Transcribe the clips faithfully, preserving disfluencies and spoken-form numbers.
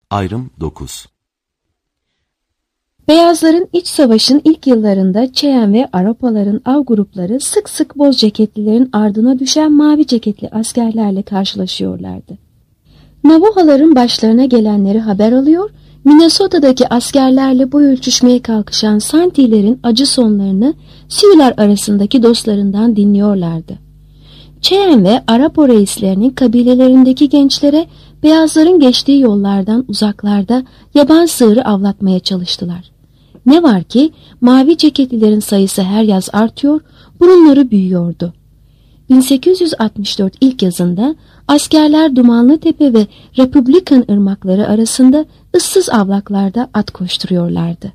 Ayrım dokuz. Beyazların iç savaşın ilk yıllarında Cheyenne ve Arapaların av grupları sık sık boz ceketlilerin ardına düşen mavi ceketli askerlerle karşılaşıyorlardı. Navajo'ların başlarına gelenleri haber alıyor, Minnesota'daki askerlerle boy ölçüşmeye kalkışan Santee'lerin acı sonlarını Sioux'lar arasındaki dostlarından dinliyorlardı. Cheyenne ve Arapo reislerinin kabilelerindeki gençlere beyazların geçtiği yollardan uzaklarda yaban sığırı avlatmaya çalıştılar. Ne var ki mavi ceketlilerin sayısı her yaz artıyor, burunları büyüyordu. bin sekiz yüz altmış dört ilk yazında askerler Dumanlıtepe ve Republican ırmakları arasında ıssız avlaklarda at koşturuyorlardı.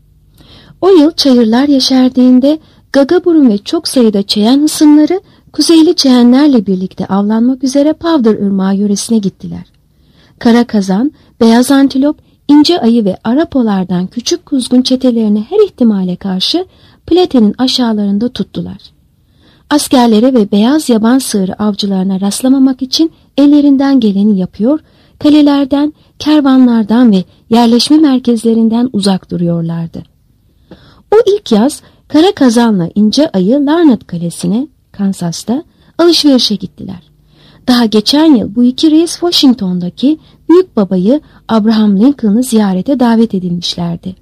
O yıl çayırlar yeşerdiğinde Gagaburun ve çok sayıda Cheyenne hısımları Kuzeyli Cheyenne'lerle birlikte avlanmak üzere Powder Irmağı yöresine gittiler. Kara kazan, beyaz antilop, ince ayı ve Arapolardan küçük kuzgun çetelerini her ihtimale karşı Plate'nin aşağılarında tuttular. Askerlere ve beyaz yaban sığırı avcılarına rastlamamak için ellerinden geleni yapıyor, kalelerden, kervanlardan ve yerleşme merkezlerinden uzak duruyorlardı. O ilk yaz Kara Kazan'la ince ayı Larned Kalesi'ne, Kansas'ta alışverişe gittiler. Daha geçen yıl bu iki reis Washington'daki büyük babayı Abraham Lincoln'ı ziyarete davet edilmişlerdi.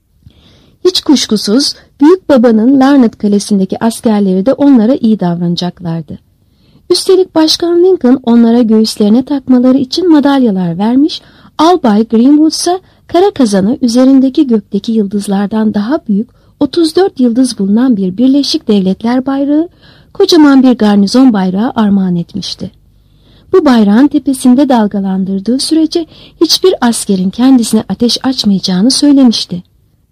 Hiç kuşkusuz büyük babanın Larned Kalesi'ndeki askerleri de onlara iyi davranacaklardı. Üstelik Başkan Lincoln onlara göğüslerine takmaları için madalyalar vermiş, Albay Greenwood ise Kara Kazan'ı üzerindeki gökteki yıldızlardan daha büyük otuz dört yıldız bulunan bir Birleşik Devletler bayrağı, kocaman bir garnizon bayrağı armağan etmişti. Bu bayrağın tepesinde dalgalandırdığı sürece hiçbir askerin kendisine ateş açmayacağını söylemişti.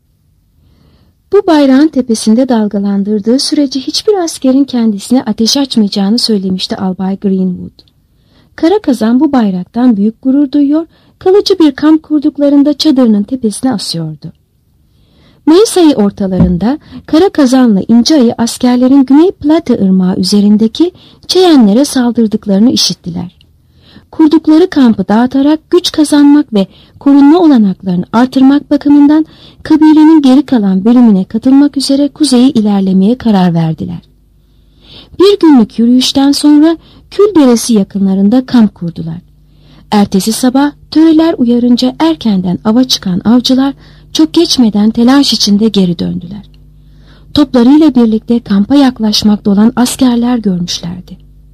Bu bayrağın tepesinde dalgalandırdığı sürece hiçbir askerin kendisine ateş açmayacağını söylemişti Albay Greenwood. Kara Kazan bu bayraktan büyük gurur duyuyor, kalıcı bir kamp kurduklarında çadırının tepesine asıyordu. Mayıs ayı ortalarında Kara Kazan'la İnce Ayı askerlerin Güney Platte Irmağı üzerindeki Cheyenne'lere saldırdıklarını işittiler. Kurdukları kampı dağıtarak güç kazanmak ve korunma olanaklarını artırmak bakımından kabilenin geri kalan bölümüne katılmak üzere kuzeye ilerlemeye karar verdiler. Bir günlük yürüyüşten sonra Kül Deresi yakınlarında kamp kurdular. Ertesi sabah töreler uyarınca erkenden ava çıkan avcılar çok geçmeden telaş içinde geri döndüler. Toplarıyla birlikte kampa yaklaşmakta olan askerler görmüşlerdi.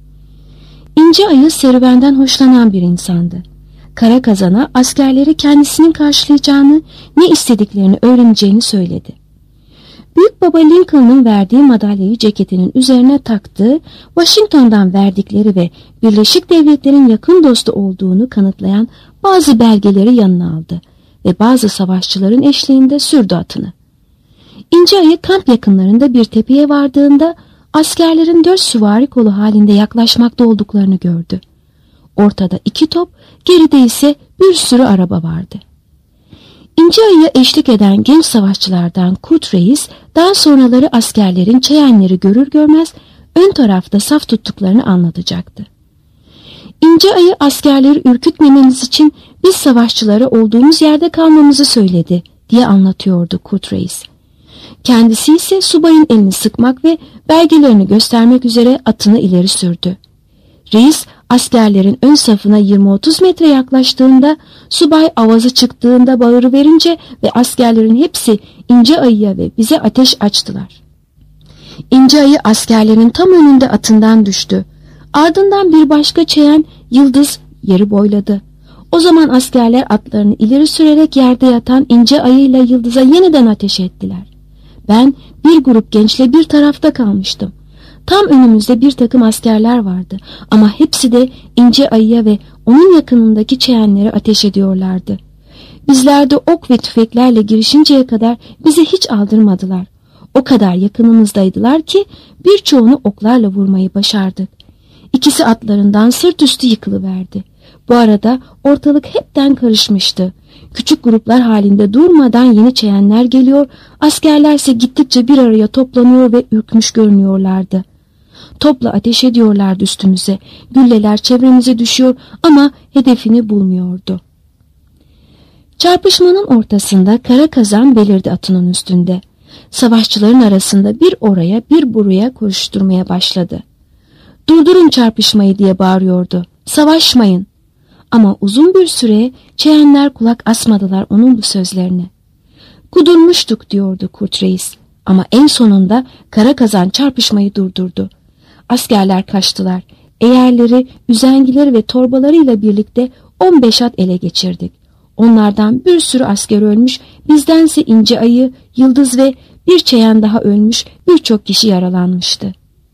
İnce Ayı serüvenden hoşlanan bir insandı. Kara Kazan'a askerleri kendisinin karşılayacağını, ne istediklerini öğreneceğini söyledi. Büyük Baba Lincoln'ın verdiği madalyayı ceketinin üzerine taktığı, Washington'dan verdikleri ve Birleşik Devletler'in yakın dostu olduğunu kanıtlayan bazı belgeleri yanına aldı ve bazı savaşçıların eşliğinde sürdü atını. İnce Ayı kamp yakınlarında bir tepeye vardığında askerlerin dört süvari kolu halinde yaklaşmakta olduklarını gördü. Ortada iki top, geride ise bir sürü araba vardı. İnce Ayı'ya eşlik eden genç savaşçılardan Kut Reis, daha sonraları askerlerin Cheyenne'leri görür görmez ön tarafta saf tuttuklarını anlatacaktı. İnce Ayı askerleri ürkütmemeniz için biz savaşçılara olduğumuz yerde kalmamızı söyledi diye anlatıyordu Kut Reis. Kendisi ise subayın elini sıkmak ve belgelerini göstermek üzere atını ileri sürdü. Reis askerlerin ön safına yirmi otuz metre yaklaştığında, subay avazı çıktığında bağırıverince ve askerlerin hepsi İnce Ayı'ya ve bize ateş açtılar. İnce Ayı askerlerin tam önünde atından düştü. Ardından bir başka Cheyenne Yıldız yeri boyladı. O zaman askerler atlarını ileri sürerek yerde yatan İnce Ayı ile Yıldız'a yeniden ateş ettiler. Ben bir grup gençle bir tarafta kalmıştım. Tam önümüzde bir takım askerler vardı ama hepsi de İnce Ayı'ya ve onun yakınındaki Cheyenne'lere ateş ediyorlardı. Bizler de ok ve tüfeklerle girişinceye kadar bizi hiç aldırmadılar. O kadar yakınımızdaydılar ki birçoğunu oklarla vurmayı başardık. İkisi atlarından sırt üstü yıkılıverdi. Bu arada ortalık hepten karışmıştı. Küçük gruplar halinde durmadan yeni Cheyenne'ler geliyor, askerlerse gittikçe bir araya toplanıyor ve ürkmüş görünüyorlardı. Topla ateş ediyorlardı üstümüze, gülleler çevremize düşüyor ama hedefini bulmuyordu. Çarpışmanın ortasında kara kazan belirdi atının üstünde. Savaşçıların arasında bir oraya bir buraya koşturmaya başladı. "Durdurun çarpışmayı!" diye bağırıyordu. "Savaşmayın!" Ama uzun bir süre çeyenler kulak asmadılar onun bu sözlerine. "Kudurmuştuk," diyordu Kurt Reis. Ama en sonunda kara kazan çarpışmayı durdurdu. Askerler kaçtılar. Eğerleri, üzengileri ve torbalarıyla birlikte on beş at ele geçirdik. Onlardan bir sürü asker ölmüş, bizdense İnce Ayı, Yıldız ve bir çeyen daha ölmüş, birçok kişi yaralanmıştı.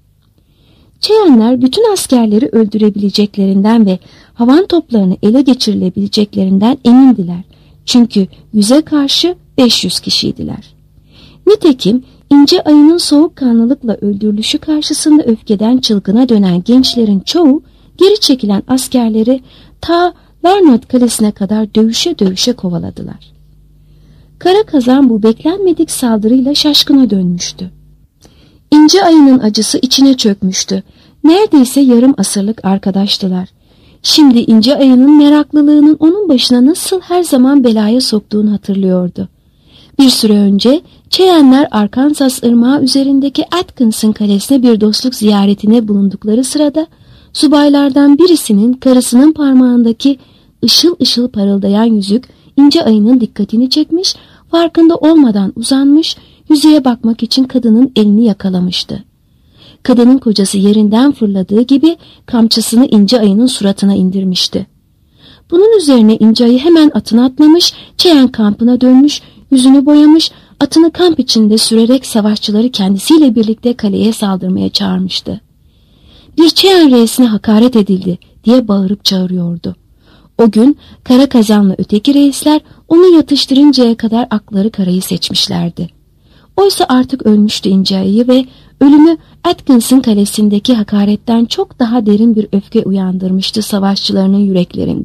Çeyenler bütün askerleri öldürebileceklerinden ve havan toplarını ele geçirilebileceklerinden emindiler. Çünkü yüze karşı beş yüz kişiydiler. Nitekim İnce Ayı'nın soğukkanlılıkla öldürülüşü karşısında öfkeden çılgına dönen gençlerin çoğu geri çekilen askerleri ta Larned Kalesi'ne kadar dövüşe dövüşe kovaladılar. Kara kazan bu beklenmedik saldırıyla şaşkına dönmüştü. İnce Ayı'nın acısı içine çökmüştü. Neredeyse yarım asırlık arkadaştılar. Şimdi İnce Ayı'nın meraklılığının onun başına nasıl her zaman belaya soktuğunu hatırlıyordu. Bir süre önce Çeyenler Arkansas Irmağı üzerindeki Atkinson Kalesi'ne bir dostluk ziyaretine bulundukları sırada subaylardan birisinin karısının parmağındaki ışıl ışıl parıldayan yüzük İnce Ayı'nın dikkatini çekmiş, farkında olmadan uzanmış, yüzüğe bakmak için kadının elini yakalamıştı. Kadının kocası yerinden fırladığı gibi kamçısını İnce Ayı'nın suratına indirmişti. Bunun üzerine İnce Ayı hemen atına atlamış, Çeyen kampına dönmüş, yüzünü boyamış, atını kamp içinde sürerek savaşçıları kendisiyle birlikte kaleye saldırmaya çağırmıştı. "Bir Çeyen reisine hakaret edildi," diye bağırıp çağırıyordu. O gün kara kazanla öteki reisler onu yatıştırıncaya kadar akları karayı seçmişlerdi. Oysa artık ölmüştü İnce Ayı ve ölümü Atkinson Kalesi'ndeki hakaretten çok daha derin bir öfke uyandırmıştı savaşçılarının yüreklerinde.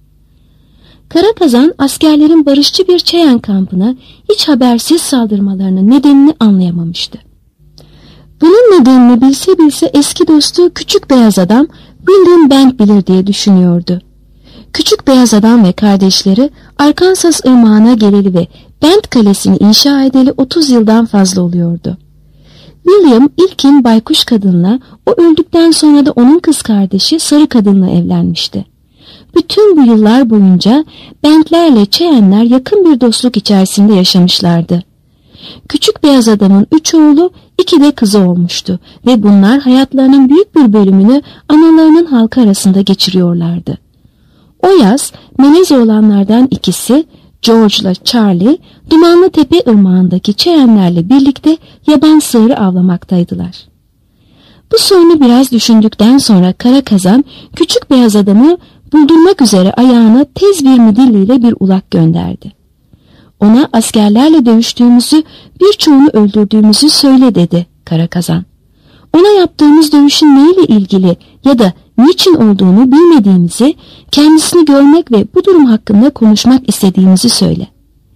Kara kazan askerlerin barışçı bir Çeyen kampına hiç habersiz saldırmalarının nedenini anlayamamıştı. Bunun nedenini bilse bilse eski dostu Küçük Beyaz Adam William Bent bilir diye düşünüyordu. Küçük Beyaz Adam ve kardeşleri Arkansas Irmağı'na geleli ve Bent Kalesi'ni inşa edeli otuz yıldan fazla oluyordu. William ilkin baykuş kadınla, o öldükten sonra da onun kız kardeşi sarı kadınla evlenmişti. Bütün bu yıllar boyunca Bentlerle Çeyenler yakın bir dostluk içerisinde yaşamışlardı. Küçük Beyaz Adam'ın üç oğlu, iki de kızı olmuştu ve bunlar hayatlarının büyük bir bölümünü analarının halkı arasında geçiriyorlardı. O yaz melez oğlanlardan ikisi, George'la Charlie, Dumanlı Tepe Irmağı'ndaki Çeyenlerle birlikte yaban sığırı avlamaktaydılar. Bu sorunu biraz düşündükten sonra kara kazan Küçük Beyaz Adam'ı buldurmak üzere ayağına tez bir midilliyle bir ulak gönderdi. Ona askerlerle dövüştüğümüzü, birçoğunu öldürdüğümüzü söyle dedi kara kazan. Ona yaptığımız dövüşün neyle ilgili ya da niçin olduğunu bilmediğimizi, kendisini görmek ve bu durum hakkında konuşmak istediğimizi söyle.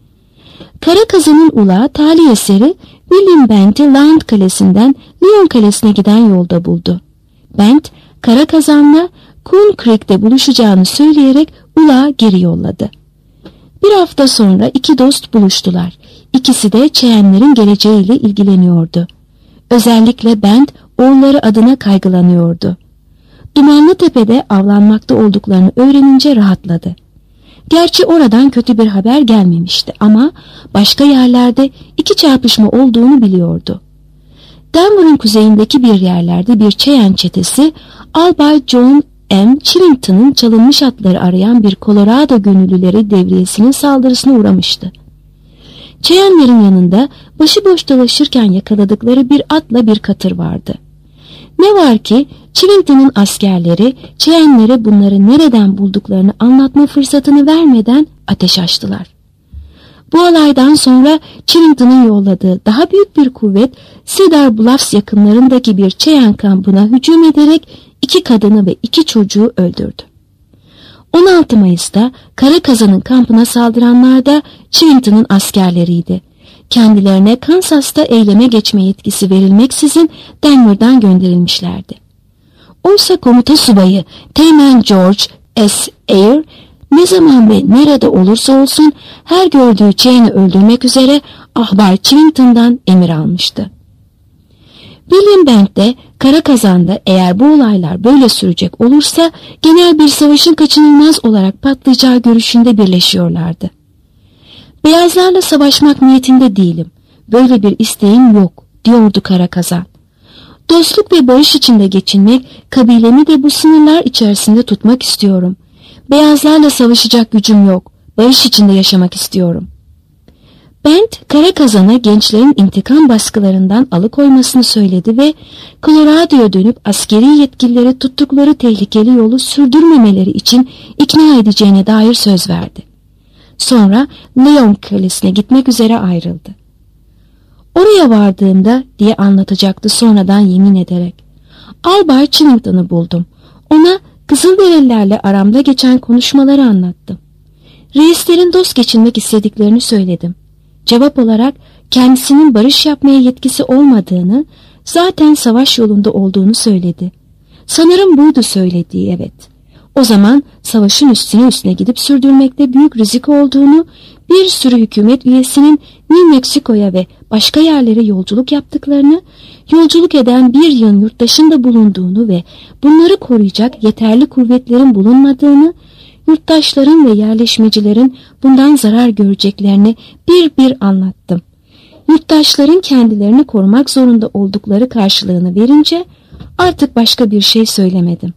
Kara kazanın ulağı tali eseri William Bent'i Larned Kalesi'nden Lyon Kalesi'ne giden yolda buldu. Bent, kara kazanla Coon Creek'te buluşacağını söyleyerek ulağı geri yolladı. Bir hafta sonra iki dost buluştular. İkisi de Çeyenlerin geleceğiyle ilgileniyordu. Özellikle Bent oğulları adına kaygılanıyordu. Dumanlı Tepe'de avlanmakta olduklarını öğrenince rahatladı. Gerçi oradan kötü bir haber gelmemişti ama başka yerlerde iki çarpışma olduğunu biliyordu. Denver'ın kuzeyindeki bir yerlerde bir Çeyen çetesi Albay John M. Chillington'ın çalınmış atları arayan bir Colorado gönüllüleri devriyesinin saldırısına uğramıştı. Çeyenlerin yanında başıboş dolaşırken yakaladıkları bir atla bir katır vardı. Ne var ki Chillington'ın askerleri Çeyenlere bunları nereden bulduklarını anlatma fırsatını vermeden ateş açtılar. Bu olaydan sonra Chillington'ın yolladığı daha büyük bir kuvvet Cedar Bluffs yakınlarındaki bir Çeyen kampına hücum ederek iki kadını ve iki çocuğu öldürdü. on altı Mayıs'ta Kara Kazan'ın kampına saldıranlar da Chillington'ın askerleriydi. Kendilerine Kansas'ta eyleme geçme yetkisi verilmeksizin Denver'dan gönderilmişlerdi. Oysa komuta subayı Teğmen George S. Eyre, Ne zaman ve nerede olursa olsun her gördüğü Cheyen'i öldürmek üzere Ahbar Chillington'dan emir almıştı. William Bent de Kara Kazan'da eğer bu olaylar böyle sürecek olursa genel bir savaşın kaçınılmaz olarak patlayacağı görüşünde birleşiyorlardı. Beyazlarla savaşmak niyetinde değilim, böyle bir isteğim yok, diyordu Kara Kazan. Dostluk ve barış içinde geçinmek, kabilemi de bu sınırlar içerisinde tutmak istiyorum. Beyazlarla savaşacak gücüm yok, barış içinde yaşamak istiyorum. Bent, Kara Kazan'a gençlerin intikam baskılarından alıkoymasını söyledi ve Colorado'ya dönüp askeri yetkilileri tuttukları tehlikeli yolu sürdürmemeleri için ikna edeceğine dair söz verdi. Sonra Lyon Kalesi'ne gitmek üzere ayrıldı. Oraya vardığımda diye anlatacaktı sonradan yemin ederek. Albay Chillington'ı buldum. Ona Kızılderililerle aramda geçen konuşmaları anlattım. Reislerin dost geçinmek istediklerini söyledim. Cevap olarak kendisinin barış yapmaya yetkisi olmadığını, zaten savaş yolunda olduğunu söyledi. Sanırım buydu söylediği, evet. O zaman savaşın üstüne üstüne gidip sürdürmekte büyük risk olduğunu, bir sürü hükümet üyesinin New Mexico'ya ve başka yerlere yolculuk yaptıklarını, yolculuk eden bir yığın yurttaşın da bulunduğunu ve bunları koruyacak yeterli kuvvetlerin bulunmadığını, yurttaşların ve yerleşmecilerin bundan zarar göreceklerini bir bir anlattım. Yurttaşların kendilerini korumak zorunda oldukları karşılığını verince artık başka bir şey söylemedim.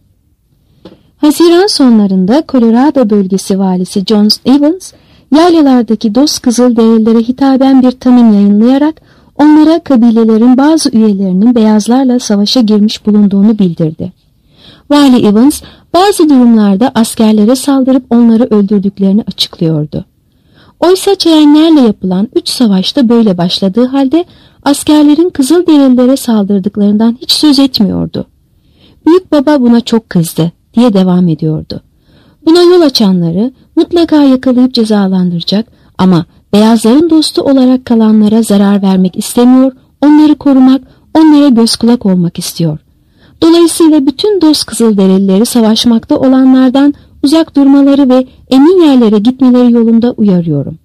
Haziran sonlarında Colorado bölgesi valisi John Evans, yaylalardaki dost Kızılderililere hitaben bir tanım yayınlayarak onlara kabilelerin bazı üyelerinin beyazlarla savaşa girmiş bulunduğunu bildirdi. Vali Evans bazı durumlarda askerlere saldırıp onları öldürdüklerini açıklıyordu. Oysa Cheyenlerle yapılan üç savaşta böyle başladığı halde askerlerin Kızılderililere saldırdıklarından hiç söz etmiyordu. Büyük baba buna çok kızdı diye devam ediyordu. Buna yol açanları mutlaka yakalayıp cezalandıracak ama beyazların dostu olarak kalanlara zarar vermek istemiyor, onları korumak, onlara göz kulak olmak istiyor. Dolayısıyla bütün dost Kızılderilileri savaşmakta olanlardan uzak durmaları ve emin yerlere gitmeleri yolunda uyarıyorum.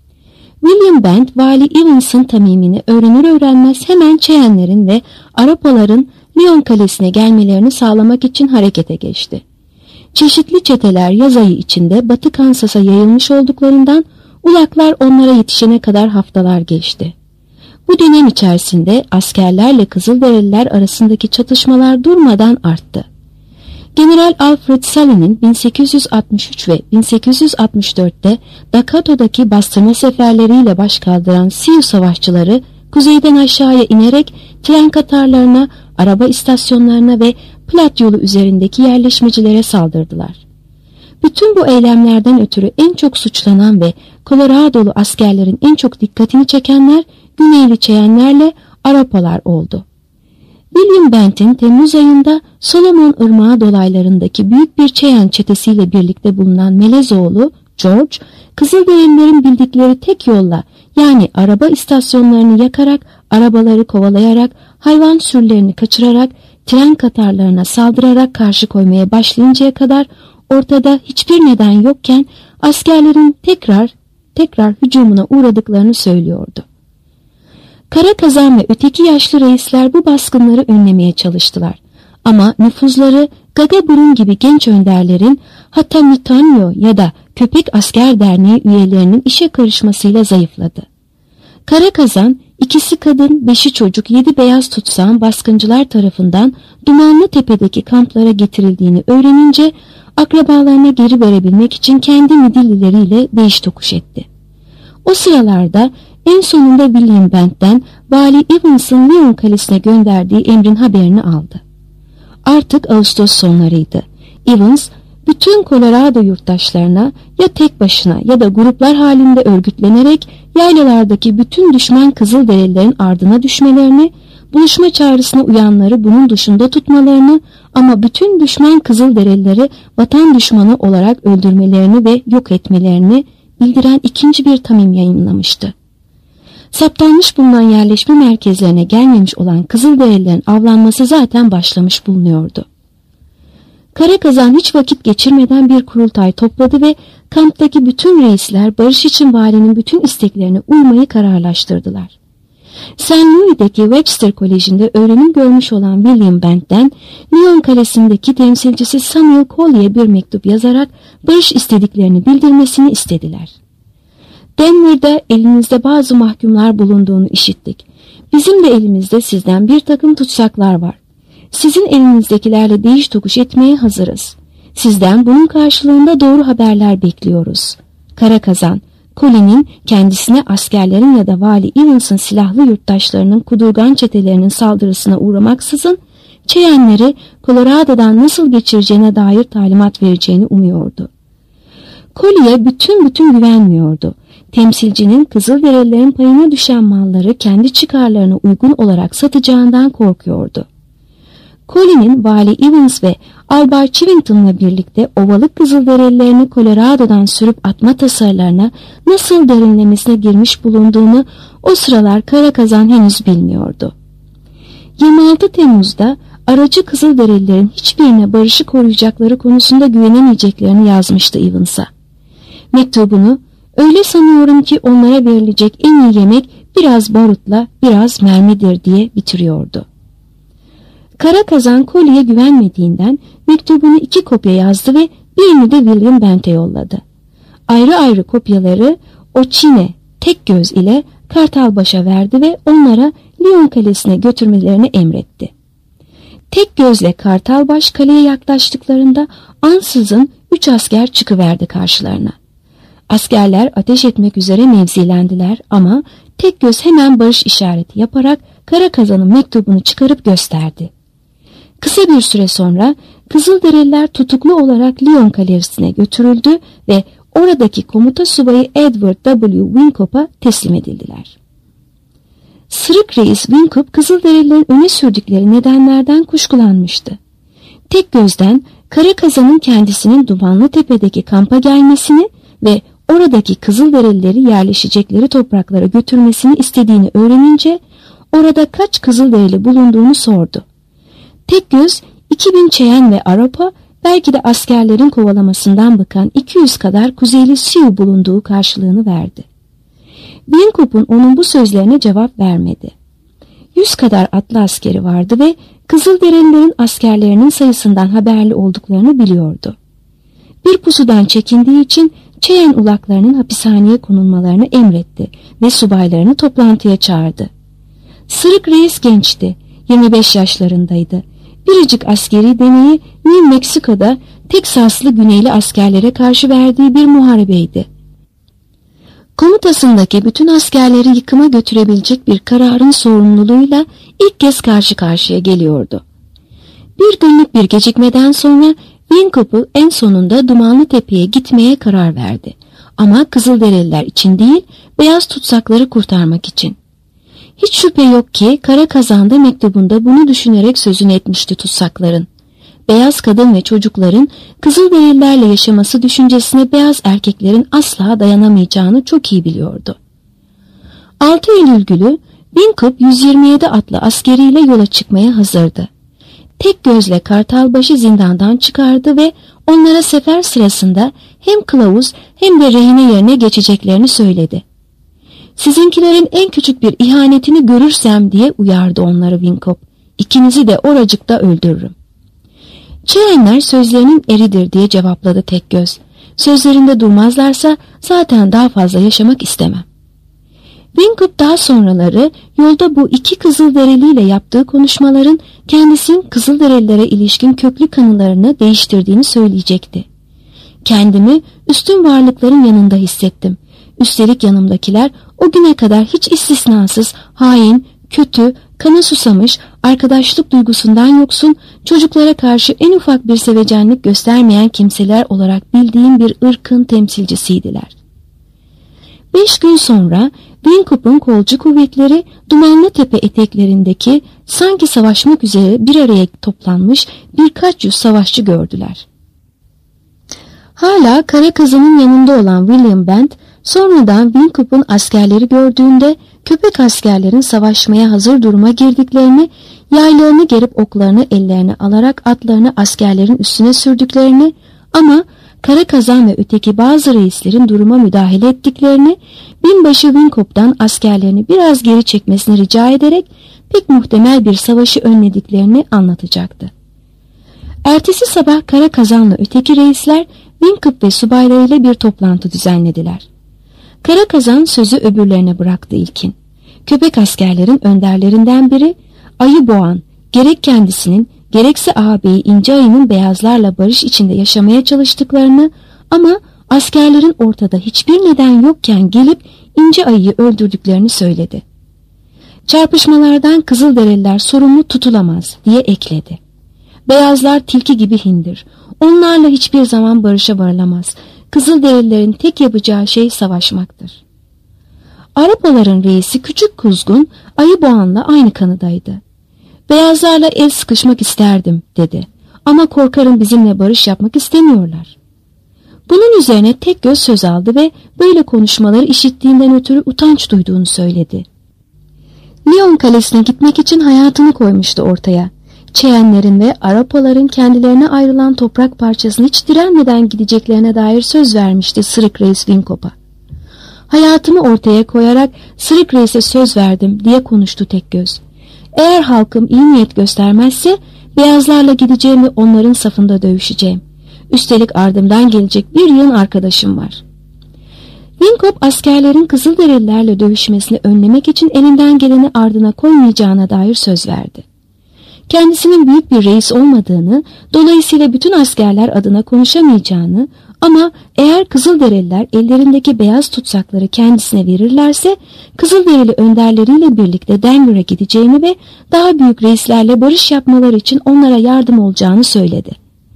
William Bent, Vali Evans'ın tamimini öğrenir öğrenmez hemen Cheyenlerin ve Arapaların Lyon Kalesi'ne gelmelerini sağlamak için harekete geçti. Çeşitli çeteler yaz ayı içinde Batı Kansas'a yayılmış olduklarından ulaklar onlara yetişene kadar haftalar geçti. Bu dönem içerisinde askerlerle Kızılderililer arasındaki çatışmalar durmadan arttı. General Alfred Sully'nin bin sekiz yüz altmış üç ve bin sekiz yüz altmış dörtte Dakota'daki bastırma seferleriyle baş kaldıran Sioux savaşçıları kuzeyden aşağıya inerek tren katarlarına, araba istasyonlarına ve Platte yolu üzerindeki yerleşmecilere saldırdılar. Bütün bu eylemlerden ötürü en çok suçlanan ve Colorado'lu askerlerin en çok dikkatini çekenler Güneyli Cheyenlerle Arapalar oldu. William Bent'in Temmuz ayında Solomon Irmağı dolaylarındaki büyük bir Cheyen çetesiyle birlikte bulunan Melezoğlu George, Kızılderililerin bildikleri tek yolla yani araba istasyonlarını yakarak, arabaları kovalayarak, hayvan sürülerini kaçırarak, tren katarlarına saldırarak karşı koymaya başlayıncaya kadar ortada hiçbir neden yokken askerlerin tekrar tekrar hücumuna uğradıklarını söylüyordu. Kara Kazan ve öteki yaşlı reisler bu baskınları önlemeye çalıştılar. Ama nüfuzları Gaga Burun gibi genç önderlerin, hatta Mitanyo ya da Köpek Asker Derneği üyelerinin işe karışmasıyla zayıfladı. Kara Kazan, ikisi kadın, beşi çocuk, yedi beyaz tutsağın baskıncılar tarafından Dumanlı Tepe'deki kamplara getirildiğini öğrenince akrabalarına geri verebilmek için kendi midillileriyle değiş tokuş etti. O sıralarda en sonunda William Bent'ten Vali Evans'ın Lyon Kalesi'ne gönderdiği emrin haberini aldı. Artık Ağustos sonlarıydı. Evans, bütün Colorado yurttaşlarına ya tek başına ya da gruplar halinde örgütlenerek yaylalardaki bütün düşman Kızılderililerin ardına düşmelerini, buluşma çağrısına uyanları bunun dışında tutmalarını ama bütün düşman Kızılderilileri vatan düşmanı olarak öldürmelerini ve yok etmelerini bildiren ikinci bir tamim yayınlamıştı. Saptanmış bulunan yerleşme merkezlerine gelmemiş olan Kızılderililerin avlanması zaten başlamış bulunuyordu. Kara Kazan hiç vakit geçirmeden bir kurultay topladı ve kamptaki bütün reisler barış için valinin bütün isteklerine uymayı kararlaştırdılar. Saint Louis'deki Webster Koleji'nde öğrenim görmüş olan William Bent'ten Lyon Kalesi'ndeki temsilcisi Samuel Colley'e bir mektup yazarak barış istediklerini bildirmesini istediler. Denver'da elinizde bazı mahkumlar bulunduğunu işittik. Bizim de elimizde sizden bir takım tutsaklar var. Sizin elinizdekilerle değiş tokuş etmeye hazırız. Sizden bunun karşılığında doğru haberler bekliyoruz. Kara Kazan, Colley'nin kendisine askerlerin ya da Vali Evans'ın silahlı yurttaşlarının kudurgan çetelerinin saldırısına uğramaksızın Cheyenne'leri Colorado'dan nasıl geçireceğine dair talimat vereceğini umuyordu. Colley'e bütün bütün güvenmiyordu. Temsilcinin Kızılderililerin payına düşen malları kendi çıkarlarına uygun olarak satacağından korkuyordu. Colley'nin Vali Evans ve Albay Chivington'la birlikte ovalık Kızılderililerini Colorado'dan sürüp atma tasarılarına nasıl derinlemesine girmiş bulunduğunu o sıralar Kara Kazan henüz bilmiyordu. yirmi altı Temmuz'da aracı Kızılderililerin hiçbirine barışı koruyacakları konusunda güvenemeyeceklerini yazmıştı Evans'a. Mektubunu, öyle sanıyorum ki onlara verilecek en iyi yemek biraz barutla biraz mermidir diye bitiriyordu. Kara Kazan Colley'e güvenmediğinden mektubunu iki kopya yazdı ve birini de William Bent'e yolladı. Ayrı ayrı kopyaları Oçine tek göz ile Kartalbaş'a verdi ve onlara Lyon Kalesi'ne götürmelerini emretti. Tek gözle Kartalbaş kaleye yaklaştıklarında ansızın üç asker çıkıverdi karşılarına. Askerler ateş etmek üzere mevzilendiler ama tek göz hemen barış işareti yaparak Kara Kazan'ın mektubunu çıkarıp gösterdi. Kısa bir süre sonra Kızılderililer tutuklu olarak Lyon Kalesi'ne götürüldü ve oradaki komuta subayı Edward W. Wincop'a teslim edildiler. Sırık Reis Wincop Kızılderililerin öne sürdükleri nedenlerden kuşkulanmıştı. Tek gözden Kara Kazan'ın kendisinin Dumanlıtepe'deki kampa gelmesini ve oradaki Kızılderilileri yerleşecekleri topraklara götürmesini istediğini öğrenince orada kaç Kızılderili bulunduğunu sordu. Tek göz iki bin Çeyen ve Arapa, belki de askerlerin kovalamasından bıkan iki yüz kadar Kuzeyli Sioux bulunduğu karşılığını verdi. Wincop'un onun bu sözlerine cevap vermedi. Yüz kadar atlı askeri vardı ve Kızılderililerin askerlerinin sayısından haberli olduklarını biliyordu. Bir pusudan çekindiği için Çeyen ulaklarının hapishaneye konulmalarını emretti ve subaylarını toplantıya çağırdı. Sırık Reis gençti, yirmi beş yaşlarındaydı. Biricik askeri deneyi New Mexico'da Teksaslı Güneyli askerlere karşı verdiği bir muharebeydi. Komutasındaki bütün askerleri yıkıma götürebilecek bir kararın sorumluluğuyla ilk kez karşı karşıya geliyordu. Bir günlük bir gecikmeden sonra Wincop'u en sonunda Dumanlıtepe'ye gitmeye karar verdi. Ama Kızılderililer için değil, beyaz tutsakları kurtarmak için. Hiç şüphe yok ki Kara Kazan'da mektubunda bunu düşünerek sözünü etmişti tutsakların. Beyaz kadın ve çocukların Kızılderililerle yaşaması düşüncesine beyaz erkeklerin asla dayanamayacağını çok iyi biliyordu. altı Eylül günü Wincop yüz yirmi yedi atlı askeriyle yola çıkmaya hazırdı. Tek gözle Kartalbaş'ı zindandan çıkardı ve onlara sefer sırasında hem kılavuz hem de rehine yerine geçeceklerini söyledi. Sizinkilerin en küçük bir ihanetini görürsem diye uyardı onları Wincop. İkinizi de oracıkta öldürürüm. Çeyenler sözlerinin eridir diye cevapladı tek göz. Sözlerinde durmazlarsa zaten daha fazla yaşamak istemem. Wincop daha sonraları yolda bu iki Kızılderiliyle yaptığı konuşmaların kendisinin Kızılderililere ilişkin köklü kanılarını değiştirdiğini söyleyecekti. Kendimi üstün varlıkların yanında hissettim. Üstelik yanımdakiler o güne kadar hiç istisnasız hain, kötü, kana susamış, arkadaşlık duygusundan yoksun, çocuklara karşı en ufak bir sevecenlik göstermeyen kimseler olarak bildiğim bir ırkın temsilcisiydiler. Beş gün sonra Wincop'un kolcu kuvvetleri Dumanlıtepe eteklerindeki sanki savaşmak üzere bir araya toplanmış birkaç yüz savaşçı gördüler. Hala Kara Kazan'ın yanında olan William Bent Sonradan Wincup'un askerleri gördüğünde köpek askerlerin savaşmaya hazır duruma girdiklerini, yaylarını gerip oklarını ellerine alarak atlarını askerlerin üstüne sürdüklerini ama Kara Kazan ve öteki bazı reislerin duruma müdahale ettiklerini, binbaşı Wincup'tan askerlerini biraz geri çekmesini rica ederek pek muhtemel bir savaşı önlediklerini anlatacaktı. Ertesi sabah Kara Kazan'la öteki reisler Wincup ve subaylarıyla bir toplantı düzenlediler. Kara Kazan sözü öbürlerine bıraktı ilkin. Köpek askerlerin önderlerinden biri Ayı Boğan gerek kendisinin gerekse ağabeyi İnce Ayı'nın beyazlarla barış içinde yaşamaya çalıştıklarını ama askerlerin ortada hiçbir neden yokken gelip İnce Ayı'yı öldürdüklerini söyledi. Çarpışmalardan Kızılderililer sorumlu tutulamaz diye ekledi. Beyazlar tilki gibi hindir. Onlarla hiçbir zaman barışa varılamaz. Kızılderililerin tek yapacağı şey savaşmaktır. Arapaların reisi Küçük Kuzgun Ayı Boğan'la aynı kanıdaydı. Beyazlarla el sıkışmak isterdim dedi. Ama korkarım bizimle barış yapmak istemiyorlar. Bunun üzerine Tekgöz söz aldı ve böyle konuşmaları işittiğinden ötürü utanç duyduğunu söyledi. Lyon Kalesi'ne gitmek için hayatını koymuştu ortaya. Çeyenlerin ve Arapaların kendilerine ayrılan toprak parçasını hiç direnmeden gideceklerine dair söz vermişti Sırık Reis Wincup'a. Hayatımı ortaya koyarak Sırık Reis'e söz verdim diye konuştu Tekgöz. Eğer halkım iyi niyet göstermezse beyazlarla gideceğim ve onların safında dövüşeceğim. Üstelik ardımdan gelecek bir yığın arkadaşım var. Wincup askerlerin Kızılderililerle dövüşmesini önlemek için elinden geleni ardına koymayacağına dair söz verdi. Kendisinin büyük bir reis olmadığını, dolayısıyla bütün askerler adına konuşamayacağını ama eğer Kızılderililer ellerindeki beyaz tutsakları kendisine verirlerse Kızılderili önderleriyle birlikte Denver'a gideceğini ve daha büyük reislerle barış yapmaları için onlara yardım olacağını söyledi.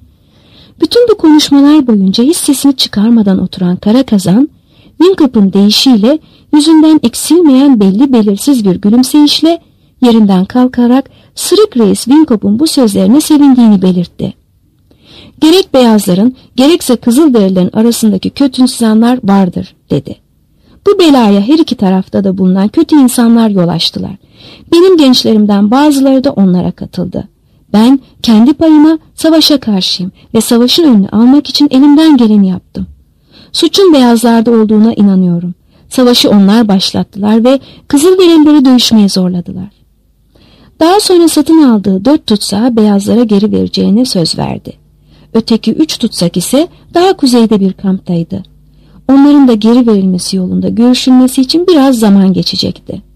Bütün bu konuşmalar boyunca hiç sesini çıkarmadan oturan Kara Kazan, Wincup'un deyişiyle yüzünden eksilmeyen belli belirsiz bir gülümseyişle yerinden kalkarak Sırık Reis Wincup'un bu sözlerine sevindiğini belirtti. Gerek beyazların gerekse Kızılderililerin arasındaki kötü insanlar vardır dedi. Bu belaya her iki tarafta da bulunan kötü insanlar yol açtılar. Benim gençlerimden bazıları da onlara katıldı. Ben kendi payıma savaşa karşıyım ve savaşın önünü almak için elimden geleni yaptım. Suçun beyazlarda olduğuna inanıyorum. Savaşı onlar başlattılar ve Kızılderilileri dövüşmeye zorladılar. Daha sonra satın aldığı dört tutsağı beyazlara geri vereceğine söz verdi. Öteki üç tutsak ise daha kuzeyde bir kamptaydı. Onların da geri verilmesi yolunda görüşülmesi için biraz zaman geçecekti.